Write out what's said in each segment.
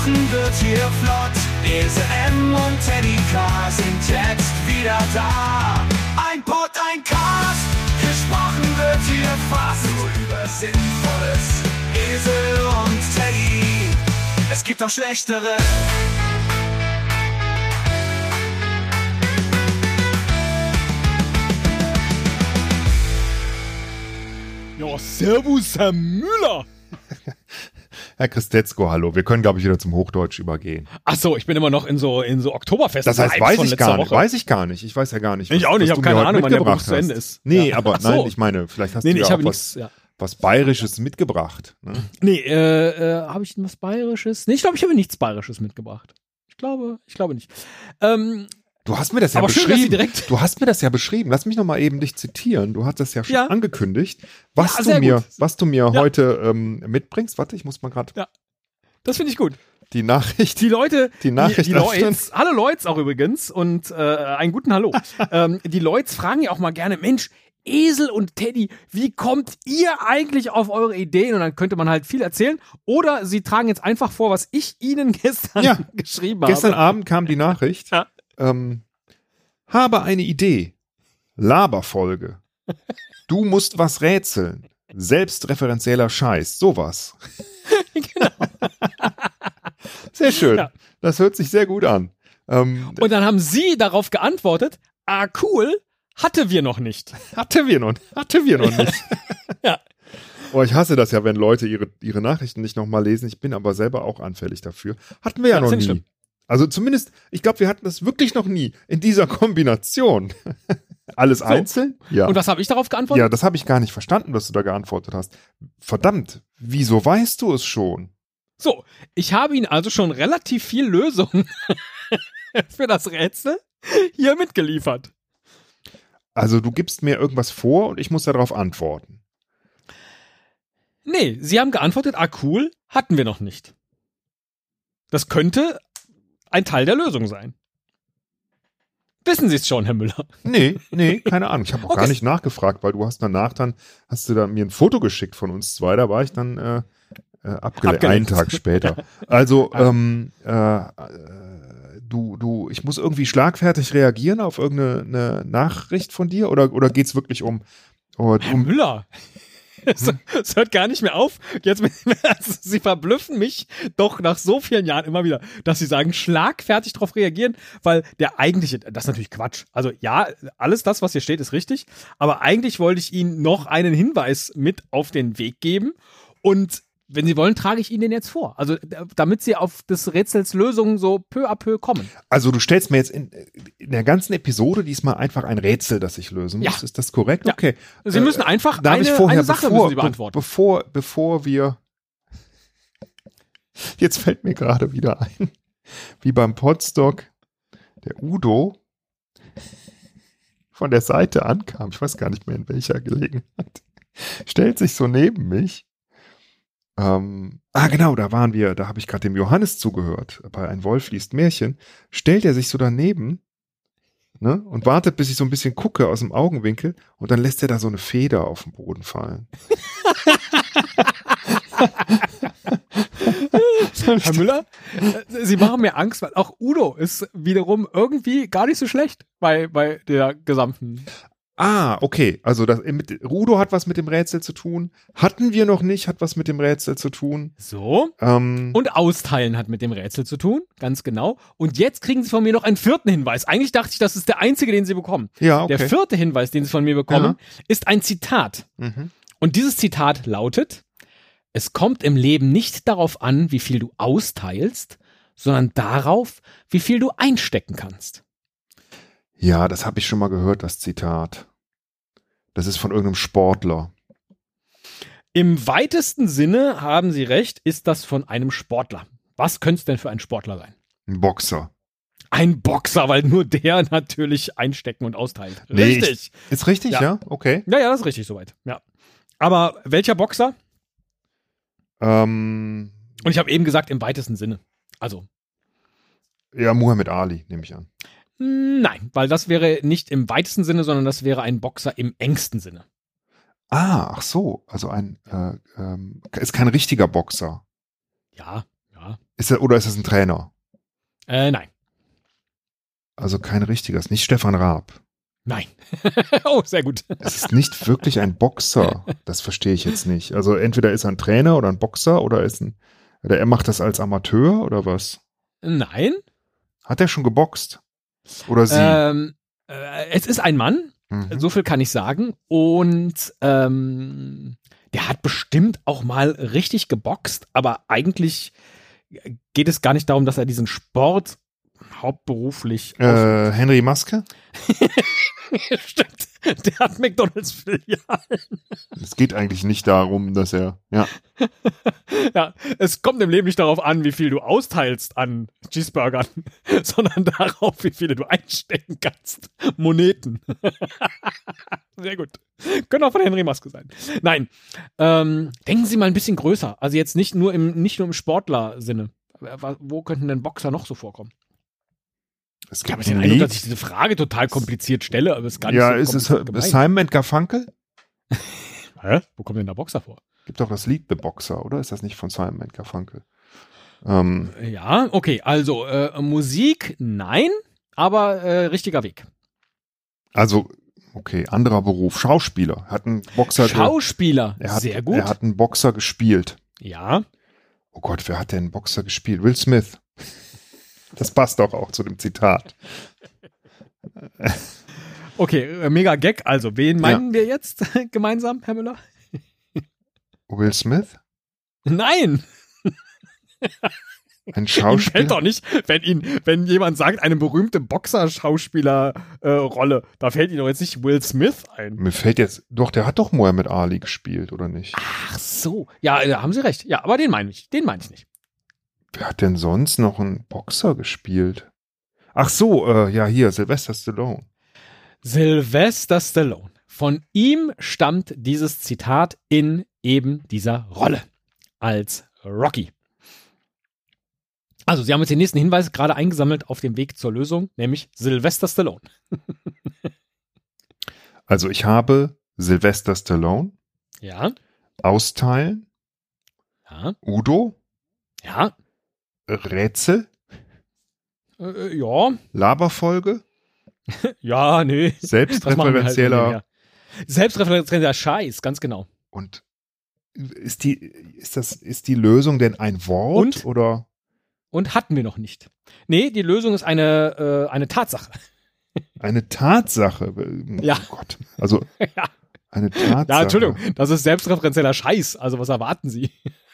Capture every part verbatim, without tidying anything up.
Gesprochen wird hier flott. Ese M und Teddy K sind jetzt wieder da. Ein Pod, ein Cast. Gesprochen wird hier fast nur über Sinnvolles. Esel und Teddy, es gibt auch schlechtere. Ja, servus, Herr Müller. Herr Christetzko, hallo. Wir können, glaube ich, wieder zum Hochdeutsch übergehen. Ach so, ich bin immer noch in so in so Oktoberfest. Das heißt, weiß ich gar nicht. Weiß ich gar nicht. Ich weiß ja gar nicht. Ich auch nicht. Ich habe keine Ahnung, wann der Beruf zu Ende ist. Nee, ja. aber so. Nein, ich meine, vielleicht hast nee, du nee, ja ich auch was, nix, ja. was Bayerisches mitgebracht. Ne? Nee, äh, äh, habe ich was Bayerisches? Nee, ich glaube, ich habe nichts Bayerisches mitgebracht. Ich glaube, ich glaube nicht. Ähm, Du hast mir das ja aber beschrieben. Schön, dass Sie direkt du hast mir das ja beschrieben. Lass mich noch mal eben dich zitieren. Du hast das ja schon ja. angekündigt, was ja, du mir, gut. was du mir ja. heute ähm, mitbringst. Warte, ich muss mal gerade. Ja, das finde ich gut. Die Nachricht. Die Leute, die Nachricht. Die, die Leute, hallo Leute auch übrigens und äh, einen guten Hallo. ähm, die Leute fragen ja auch mal gerne, Mensch, Esel und Teddy, wie kommt ihr eigentlich auf eure Ideen? Und dann könnte man halt viel erzählen. Oder sie tragen jetzt einfach vor, was ich ihnen gestern ja. geschrieben habe. Gestern Abend kam die Nachricht. Ja. Ähm, habe eine Idee. Laberfolge. Du musst was rätseln. Selbstreferenzieller Scheiß. Sowas. Genau. Sehr schön. Ja. Das hört sich sehr gut an. Ähm, und dann haben sie darauf geantwortet, ah cool, hatte wir noch nicht. Hatte wir noch, hatte wir noch nicht. Ja. Oh, ich hasse das ja, wenn Leute ihre, ihre Nachrichten nicht nochmal lesen. Ich bin aber selber auch anfällig dafür. Hatten wir ja, ja noch nie. Schlimm. Also zumindest, ich glaube, wir hatten das wirklich noch nie in dieser Kombination. Alles so. Einzeln? Ja. Und was habe ich darauf geantwortet? Ja, das habe ich gar nicht verstanden, was du da geantwortet hast. Verdammt, wieso weißt du es schon? So, ich habe Ihnen also schon relativ viel Lösungen für das Rätsel hier mitgeliefert. Also du gibst mir irgendwas vor und ich muss darauf antworten. Nee, Sie haben geantwortet, ah cool, hatten wir noch nicht. Das könnte ein Teil der Lösung sein. Wissen Sie es schon, Herr Müller? Nee, nee, keine Ahnung. Ich habe auch okay. gar nicht nachgefragt, weil du hast danach dann, hast du da mir ein Foto geschickt von uns zwei, da war ich dann äh, äh, abgelenkt, einen Tag später. Also, ähm, äh, äh, du, du, ich muss irgendwie schlagfertig reagieren auf irgendeine Nachricht von dir oder, oder geht's wirklich um, um Herr Müller? Es, es hört gar nicht mehr auf. Jetzt, also, Sie verblüffen mich doch nach so vielen Jahren immer wieder, dass Sie sagen, schlagfertig darauf reagieren, weil der eigentliche, das ist natürlich Quatsch. Also ja, alles das, was hier steht, ist richtig, aber eigentlich wollte ich Ihnen noch einen Hinweis mit auf den Weg geben und wenn Sie wollen, trage ich Ihnen den jetzt vor. Also damit Sie auf des Rätsels Lösung so peu à peu kommen. Also du stellst mir jetzt in, in der ganzen Episode diesmal einfach ein Rätsel, das ich lösen muss. Ja. Ist das korrekt? Ja. Okay. Sie müssen einfach Darf eine, ich vorher, eine Sache bevor, müssen Sie beantworten. Bevor, bevor wir jetzt fällt mir gerade wieder ein, wie beim Podstock der Udo von der Seite ankam. Ich weiß gar nicht mehr in welcher Gelegenheit. Stellt sich so neben mich. Ähm, ah, genau, da waren wir, da habe ich gerade dem Johannes zugehört, bei Ein Wolf liest Märchen, stellt er sich so daneben, ne, und wartet, bis ich so ein bisschen gucke aus dem Augenwinkel und dann lässt er da so eine Feder auf den Boden fallen. Herr Müller, Sie machen mir Angst, weil auch Udo ist wiederum irgendwie gar nicht so schlecht bei, bei der gesamten... Ah, okay. Also das, mit, Rudo hat was mit dem Rätsel zu tun. Hatten wir noch nicht, hat was mit dem Rätsel zu tun. So. Ähm, und Austeilen hat mit dem Rätsel zu tun, ganz genau. Und jetzt kriegen Sie von mir noch einen vierten Hinweis. Eigentlich dachte ich, das ist der einzige, den Sie bekommen. Ja, okay. Der vierte Hinweis, den Sie von mir bekommen, ja. ist ein Zitat. Mhm. Und dieses Zitat lautet: Es kommt im Leben nicht darauf an, wie viel du austeilst, sondern darauf, wie viel du einstecken kannst. Ja, das habe ich schon mal gehört, das Zitat. Das ist von irgendeinem Sportler. Im weitesten Sinne, haben Sie recht, ist das von einem Sportler. Was könnte es denn für ein Sportler sein? Ein Boxer. Ein Boxer, weil nur der natürlich einstecken und austeilt. Nee, richtig. Ich, ist richtig, ja. ja? Okay. Ja, ja, das ist richtig soweit. Ja. Aber welcher Boxer? Ähm, und ich habe eben gesagt, im weitesten Sinne. Also. Ja, Muhammad Ali, nehme ich an. Nein, weil das wäre nicht im weitesten Sinne, sondern das wäre ein Boxer im engsten Sinne. Ah, ach so. Also ein, äh, ähm, ist kein richtiger Boxer. Ja, ja, Ja. Ist er, oder ist das ein Trainer? Äh, nein. Also kein richtiger, ist nicht Stefan Raab. Nein. Oh, sehr gut. Es ist nicht wirklich ein Boxer. Das verstehe ich jetzt nicht. Also entweder ist er ein Trainer oder ein Boxer oder ist ein, oder er macht das als Amateur oder was? Nein. Hat er schon geboxt? Oder sie? Ähm, äh, es ist ein Mann, Mhm. so viel kann ich sagen. Und ähm, der hat bestimmt auch mal richtig geboxt, aber eigentlich geht es gar nicht darum, dass er diesen Sport hauptberuflich Äh, Henry Maske? Stimmt, der hat McDonalds-Filialen. Es geht eigentlich nicht darum, dass er, ja. Ja, es kommt im Leben nicht darauf an, wie viel du austeilst an Cheeseburgern, sondern darauf, wie viele du einstecken kannst. Moneten. Sehr gut. Können auch von Henry Maske sein. Nein, ähm, denken Sie mal ein bisschen größer. Also jetzt nicht nur im, nicht nur im Sportler-Sinne. Wo könnten denn Boxer noch so vorkommen? Es Ich habe gibt den ein Eindruck, Lied. dass ich diese Frage total kompliziert stelle, aber es ist gar nicht Ja, so ist es kompliziert gemeint. Simon Garfunkel? Hä? Wo kommt denn da Boxer vor? Gibt doch das Lied The Boxer, oder? Ist das nicht von Simon Garfunkel? Ähm, Ja, okay, also äh, Musik, nein, aber äh, richtiger Weg. also, okay, anderer Beruf. Schauspieler. Hat einen Boxer. ge- Schauspieler, er hat, sehr gut. Er hat einen Boxer gespielt. Ja, Oh Gott, wer hat denn einen Boxer gespielt? Will Smith. Das passt doch auch zu dem Zitat. okay, äh, mega Gag. Also, wen meinen wir jetzt gemeinsam, Herr Müller? Will Smith? Nein, Ein Ihnen fällt Schauspieler? doch nicht, wenn ihn, wenn jemand sagt, eine berühmte Boxer-Schauspieler-Rolle, da fällt Ihnen doch jetzt nicht Will Smith ein. Mir fällt jetzt, doch, der hat doch Muhammad Ali gespielt, oder nicht? Ach so, ja, da haben Sie recht. Ja, aber den meine ich, den meine ich nicht. Wer hat denn sonst noch einen Boxer gespielt? Ach so, äh, ja, hier, Sylvester Stallone. Sylvester Stallone. Von ihm stammt dieses Zitat in eben dieser Rolle als Rocky. Also, Sie haben jetzt den nächsten Hinweis gerade eingesammelt auf dem Weg zur Lösung, nämlich Sylvester Stallone. Also ich habe Sylvester Stallone, Ja, Austeilen, ja, Udo, ja, Rätsel, äh, ja, Laberfolge, ja, nee. Das machen wir halt selbstreferenzieller nebenher. Selbstreferenzieller Scheiß, ganz genau. und ist die, ist das, ist die Lösung denn ein Wort Und? oder? Und hatten wir noch nicht. Nee, die Lösung ist eine, äh, eine Tatsache. Eine Tatsache. Ja. Oh Gott. Also Ja. eine Tatsache. Ja, Entschuldigung, das ist selbstreferenzieller Scheiß. Also was erwarten Sie?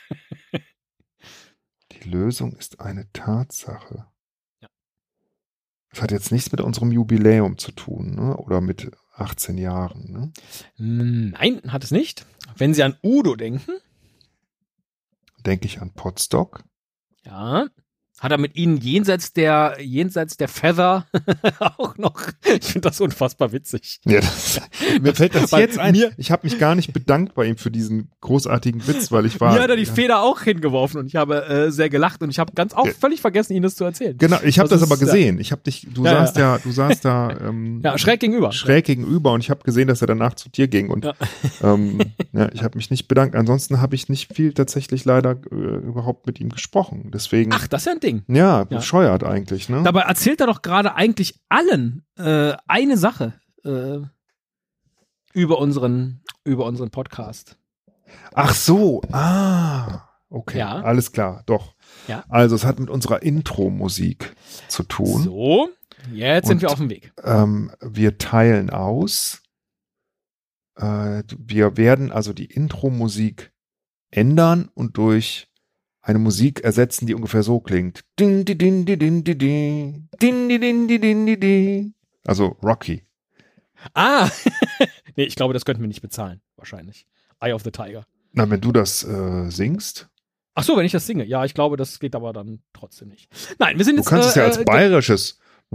Die Lösung ist eine Tatsache. Ja. Das hat jetzt nichts mit unserem Jubiläum zu tun, ne? Oder mit achtzehn Jahren. Ne? Nein, hat es nicht. Wenn Sie an Udo denken, Denke ich an Potsdok. ja, hat er mit Ihnen jenseits der, jenseits der Feather auch noch. Ich finde das unfassbar witzig. Ja, das, mir fällt das Weil jetzt ein. mir- Ich habe mich gar nicht bedankt bei ihm für diesen großartigen Witz, weil ich war. Mir hat er die Feder auch hingeworfen und ich habe äh, sehr gelacht und ich habe ganz auch Ja. völlig vergessen, Ihnen das zu erzählen. Genau, ich habe Das das, aber ist, gesehen. Ich habe dich, du Ja, saßt ja, du saßt da ähm, Ja, schräg gegenüber. schräg gegenüber und ich habe gesehen, dass er danach zu dir ging und Ja. ähm, ja, ich habe mich nicht bedankt. Ansonsten habe ich nicht viel tatsächlich leider äh, überhaupt mit ihm gesprochen. Deswegen, Ach, das ist ja ein Ding. ja, Ja. bescheuert eigentlich, ne? Dabei erzählt er doch gerade eigentlich allen äh, eine Sache äh, über unseren, über unseren Podcast. Ach so, ah, okay, Ja. alles klar, doch. Ja. Also es hat mit unserer Intro-Musik zu tun. So, jetzt sind Und- wir auf dem Weg. Ähm, wir teilen aus. Äh, wir werden also die Intro-Musik ändern und durch eine Musik ersetzen, die ungefähr so klingt. Din, di, din, di, din, di, di. Din, di, din, di, din, di, di. Also Rocky. Ah, nee, ich glaube, das könnten wir nicht bezahlen, wahrscheinlich. Eye of the Tiger. Na, wenn du das äh, singst, Ach so, wenn ich das singe. Ja, ich glaube, das geht aber dann trotzdem nicht. Nein, wir sind du jetzt. kannst es ja als äh, bayerisches.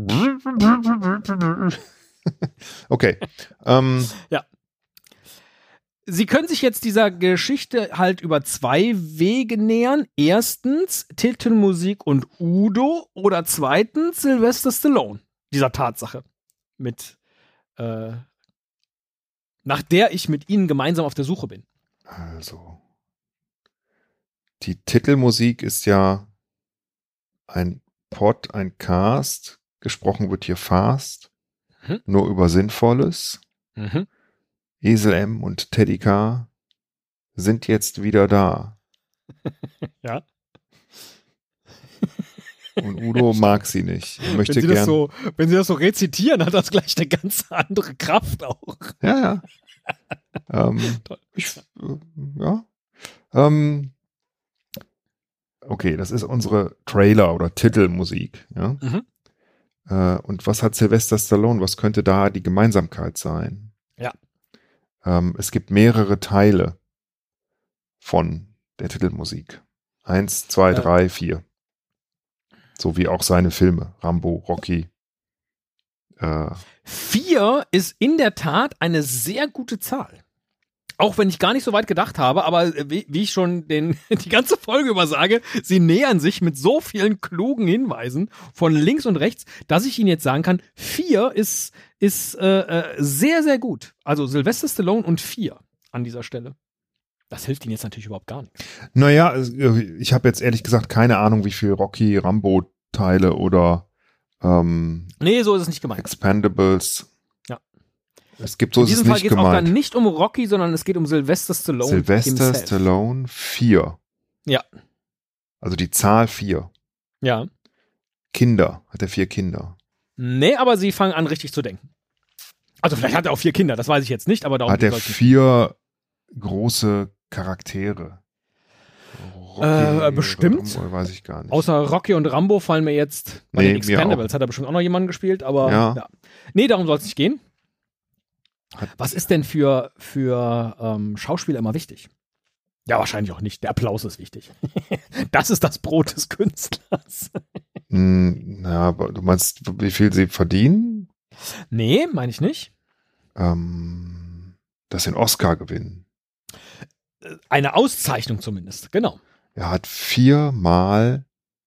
Okay. Ähm, Sie können sich jetzt dieser Geschichte halt über zwei Wege nähern. Erstens Titelmusik und Udo oder zweitens Sylvester Stallone. Dieser Tatsache. Mit, äh, nach der ich mit Ihnen gemeinsam auf der Suche bin. also. Die Titelmusik ist ja ein Pod, ein Cast. Gesprochen wird hier fast. Mhm. Nur über Sinnvolles. Mhm. Esel M und Teddy K sind jetzt wieder da. Ja. Und Udo mag sie nicht. Er möchte Wenn sie, gern. das so, wenn sie das so rezitieren, hat das gleich eine ganz andere Kraft auch. Ja, ja. ähm, ich, äh, ja. Ähm, okay, das ist unsere Trailer- oder Titelmusik. Ja? Mhm. Äh, und was hat Sylvester Stallone? Was könnte da die Gemeinsamkeit sein? Ja. Ähm, es gibt mehrere Teile von der Titelmusik. Eins, zwei, Äh. drei, vier. So wie auch seine Filme. Rambo, Rocky. Äh, Vier ist in der Tat eine sehr gute Zahl. Auch wenn ich gar nicht so weit gedacht habe, aber wie, wie ich schon den, die ganze Folge über sage, sie nähern sich mit so vielen klugen Hinweisen von links und rechts, dass ich Ihnen jetzt sagen kann, vier ist, ist äh, äh, sehr, sehr gut. Also Sylvester Stallone und vier an dieser Stelle. Das hilft Ihnen jetzt natürlich überhaupt gar nicht. naja, ich habe jetzt ehrlich gesagt keine Ahnung, wie viel Rocky, Rambo-Teile oder ähm, Nee, so ist es nicht gemeint. Expendables. Ja. Es gibt so In ist es diesem Fall nicht geht es auch dann gemeint. nicht um Rocky, sondern es geht um Sylvester Stallone Sylvester himself. Stallone vier. Ja. Also die Zahl vier. Ja. Kinder. Hat er vier Kinder? Nee, aber Sie fangen an, richtig zu denken. Also vielleicht hat er auch vier Kinder, das weiß ich jetzt nicht, aber darum Hat er soll's nicht. vier große Charaktere? Äh, bestimmt. Rambo, weiß ich gar nicht. Außer Rocky und Rambo fallen mir jetzt bei Nee, den mir Expendables. Hat er bestimmt auch noch jemanden gespielt, aber Ja. ja. Nee, darum soll es nicht gehen. Hat- Was ist denn für, für ähm, Schauspieler immer wichtig? Ja, wahrscheinlich auch nicht. Der Applaus ist wichtig. Das ist das Brot des Künstlers. Hm, na, aber du meinst, wie viel sie verdienen? Nee, meine ich nicht. Ähm, dass sie einen Oscar gewinnen. Eine Auszeichnung zumindest, genau. Er hat viermal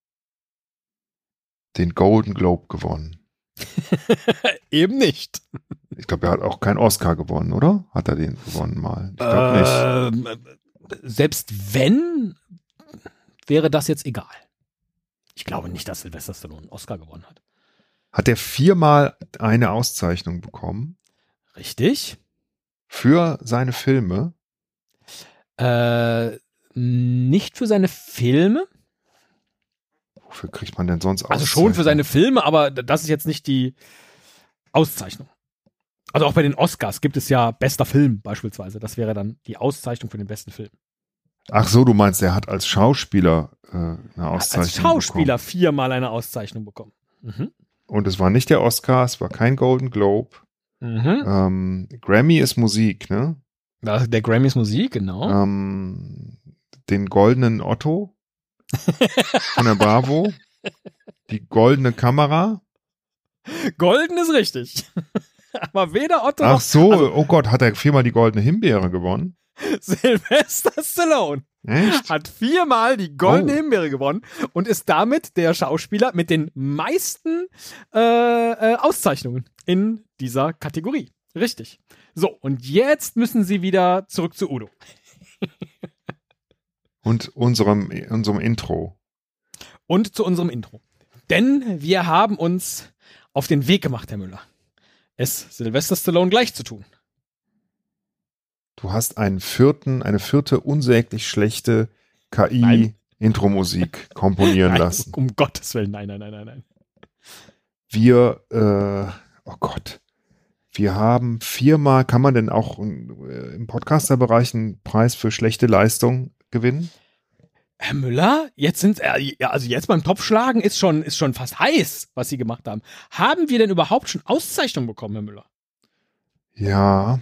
den Golden Globe gewonnen. Eben nicht. Ich glaube, er hat auch keinen Oscar gewonnen, oder? Hat er den gewonnen mal? Ich glaube nicht. Ähm, selbst wenn, wäre das jetzt egal. Ich glaube nicht, dass Sylvester Stallone einen Oscar gewonnen hat. Hat er viermal eine Auszeichnung bekommen Richtig. für seine Filme? Äh, nicht für seine Filme. Wofür kriegt man denn sonst Also schon für seine Filme, aber das ist jetzt nicht die Auszeichnung. Also auch bei den Oscars gibt es ja bester Film beispielsweise. Das wäre dann die Auszeichnung für den besten Film. Ach so, du meinst, er hat als Schauspieler äh, eine Auszeichnung Als Schauspieler bekommen. viermal eine Auszeichnung bekommen. Mhm. Und es war nicht der Oscar, es war kein Golden Globe. Mhm. Ähm, Grammy ist Musik, ne? Ja, der Grammys Musik, genau. Ähm, den goldenen Otto von der Bravo. Die goldene Kamera. Golden ist richtig. Aber weder Otto Ach noch so, also- oh Gott, hat er viermal die goldene Himbeere gewonnen? Sylvester Stallone Echt? hat viermal die Goldene Oh. Himbeere gewonnen und ist damit der Schauspieler mit den meisten äh, äh, Auszeichnungen in dieser Kategorie. Richtig. So, und jetzt müssen Sie wieder zurück zu Udo. Und unserem, unserem Intro. Und zu unserem Intro. Denn wir haben uns auf den Weg gemacht, Herr Müller, es Sylvester Stallone gleich zu tun. Du hast einen vierten, eine vierte unsäglich schlechte K Nein. I-Intro-Musik komponieren Nein, lassen. um Gottes Willen, nein, nein, nein, nein, nein. Wir, äh, oh Gott, wir haben viermal, kann man denn auch äh, im Podcaster-Bereich einen Preis für schlechte Leistung gewinnen? Herr Müller, jetzt sind, äh, ja, also jetzt beim Topfschlagen ist schon, ist schon fast heiß, was Sie gemacht haben. Haben wir denn überhaupt schon Auszeichnungen bekommen, Herr Müller? Ja,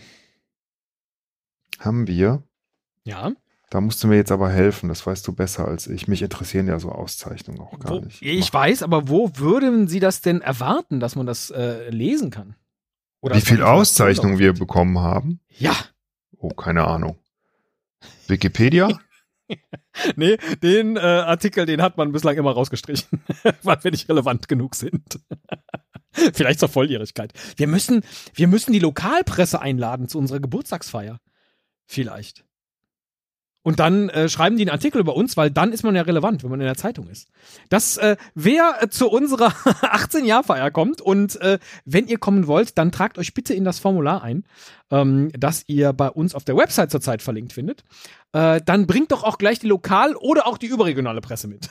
haben wir. Ja. Da musst du mir jetzt aber helfen, das weißt du besser als ich. Mich interessieren ja so Auszeichnungen auch gar Wo, nicht. ich weiß, aber wo würden Sie das denn erwarten, dass man das äh, lesen kann? Oder Wie dass viel man Informationen Auszeichnungen wir darauf hat? bekommen haben? Ja. Oh, keine Ahnung. Wikipedia? Nee, den äh, Artikel, den hat man bislang immer rausgestrichen, weil wir nicht relevant genug sind. Vielleicht zur Volljährigkeit. Wir müssen, wir müssen die Lokalpresse einladen zu unserer Geburtstagsfeier. Vielleicht. Und dann äh, schreiben die einen Artikel über uns, weil dann ist man ja relevant, wenn man in der Zeitung ist. Das, äh, wer äh, zu unserer achtzehn-Jahr-Feier kommt und äh, wenn ihr kommen wollt, dann tragt euch bitte in das Formular ein, ähm, das ihr bei uns auf der Website zurzeit verlinkt findet. Äh, dann bringt doch auch gleich die Lokal- oder auch die überregionale Presse mit.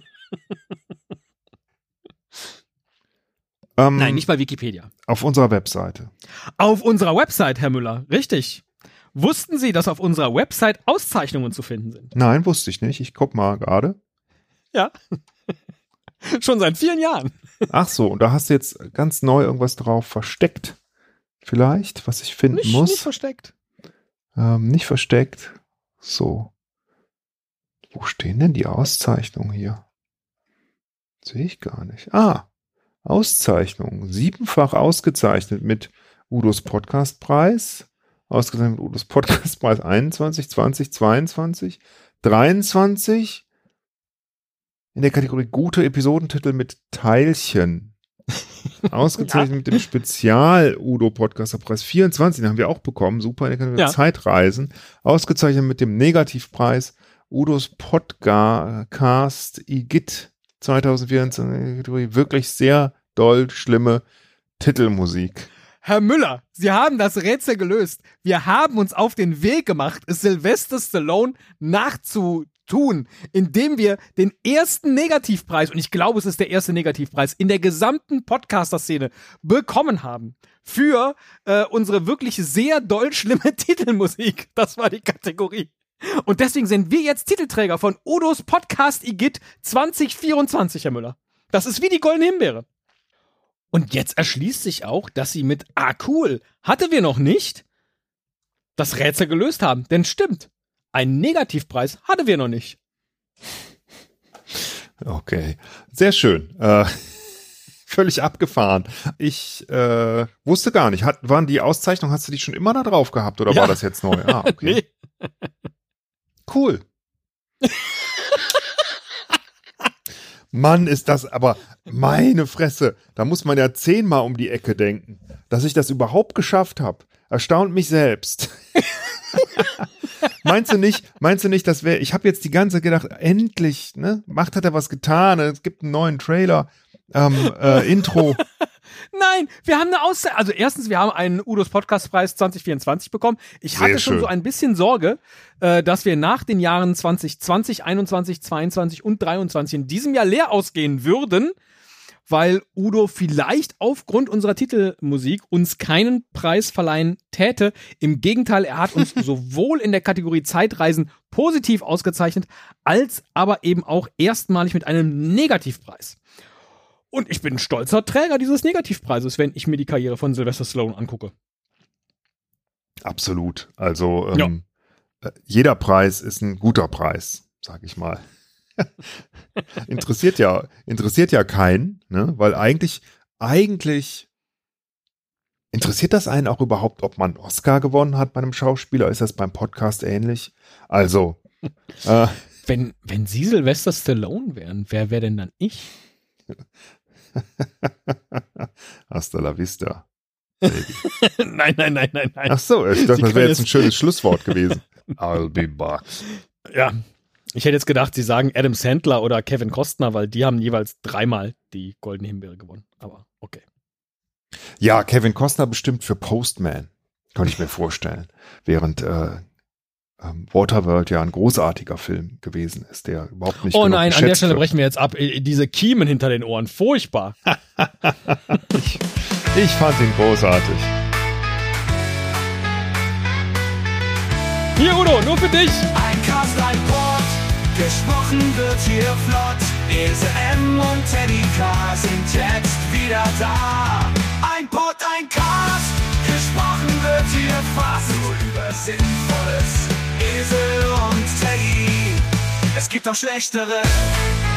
Ähm, Nein, nicht bei Wikipedia. Auf unserer Webseite. Auf unserer Website, Herr Müller, richtig. Wussten Sie, dass auf unserer Website Auszeichnungen zu finden sind? Nein, wusste ich nicht. Ich guck mal gerade. Ja. Schon seit vielen Jahren. Ach so, und da hast du jetzt ganz neu irgendwas drauf versteckt. Vielleicht, was ich finden Nicht, muss. nicht versteckt. Ähm, nicht versteckt. So. Wo stehen denn die Auszeichnungen hier? Sehe ich gar nicht. Ah, Auszeichnungen. Siebenfach ausgezeichnet mit Udos Podcastpreis. Ausgezeichnet mit Udos Podcastpreis einundzwanzig, zwanzig, zweiundzwanzig, dreiundzwanzig. In der Kategorie gute Episodentitel mit Teilchen. Ausgezeichnet ja. mit dem Spezial-Udo-Podcaster-Preis vierundzwanzig, den haben wir auch bekommen. Super, in der Kategorie ja. Zeitreisen. Ausgezeichnet mit dem Negativpreis Udos Podcast Igitt zwanzig vierundzwanzig. Wirklich sehr doll schlimme Titelmusik. Herr Müller, Sie haben das Rätsel gelöst. Wir haben uns auf den Weg gemacht, es Sylvester Stallone nachzutun, indem wir den ersten Negativpreis, und ich glaube, es ist der erste Negativpreis, in der gesamten Podcaster-Szene bekommen haben für äh, unsere wirklich sehr doll schlimme Titelmusik. Das war die Kategorie. Und deswegen sind wir jetzt Titelträger von Udos Podcast Igitt zwanzig vierundzwanzig, Herr Müller. Das ist wie die Goldene Himbeere. Und jetzt erschließt sich auch, dass sie mit Ah cool, hatte wir noch nicht, das Rätsel gelöst haben. Denn stimmt, einen Negativpreis hatte wir noch nicht. Okay, sehr schön. Äh, völlig abgefahren. Ich äh, wusste gar nicht, hat, waren die Auszeichnungen, hast du die schon immer da drauf gehabt oder ja. war das jetzt neu? Ah, okay. Nee. Cool. Mann, ist das aber meine Fresse. Da muss man ja zehnmal um die Ecke denken. Dass ich das überhaupt geschafft habe, erstaunt mich selbst. Meinst du nicht, meinst du nicht, das wäre, ich habe jetzt die ganze Zeit gedacht, endlich, ne? Macht hat er was getan, es gibt einen neuen Trailer, ähm, äh, Intro. Nein, wir haben eine Auszeichnung. Also erstens, wir haben einen Udos Podcastpreis zwanzig vierundzwanzig bekommen. Ich Sehr hatte schon schön. so ein bisschen Sorge, äh, dass wir nach den Jahren zwanzig zwanzig, einundzwanzig, zweiundzwanzig und dreiundzwanzig in diesem Jahr leer ausgehen würden, weil Udo vielleicht aufgrund unserer Titelmusik uns keinen Preis verleihen täte. Im Gegenteil, er hat uns sowohl in der Kategorie Zeitreisen positiv ausgezeichnet, als aber eben auch erstmalig mit einem Negativpreis. Und ich bin ein stolzer Träger dieses Negativpreises, wenn ich mir die Karriere von Sylvester Stallone angucke. Absolut. Also ähm, ja. jeder Preis ist ein guter Preis, sag ich mal. interessiert ja, interessiert ja keinen, ne? Weil eigentlich, eigentlich interessiert das einen auch überhaupt, ob man einen Oscar gewonnen hat bei einem Schauspieler? Ist das beim Podcast ähnlich? Also, äh, wenn, wenn Sie Sylvester Stallone wären, wer wäre denn dann ich? Hasta la vista. Baby. nein, nein, nein, nein, nein. Ach so, ich dachte, das wäre jetzt ein schönes Schlusswort gewesen. I'll be back. Ja, ich hätte jetzt gedacht, Sie sagen Adam Sandler oder Kevin Costner, weil die haben jeweils dreimal die Goldene Himbeere gewonnen. Aber okay. Ja, Kevin Costner bestimmt für Postman. Könnte ich mir vorstellen. Während äh, ähm, Waterworld ja ein großartiger Film gewesen ist, der überhaupt nicht Oh nein, an der Stelle wird. brechen wir jetzt ab. Diese Kiemen hinter den Ohren. Furchtbar. ich, ich fand ihn großartig. Hier, Udo, nur für dich. Ein Cast, ein Pod, gesprochen wird hier flott. Ese M und Teddy K sind jetzt wieder da. Ein Pod, ein Cast, gesprochen wird hier fast nur über Sinnvolles. Esel und Teddy, es gibt auch schlechtere.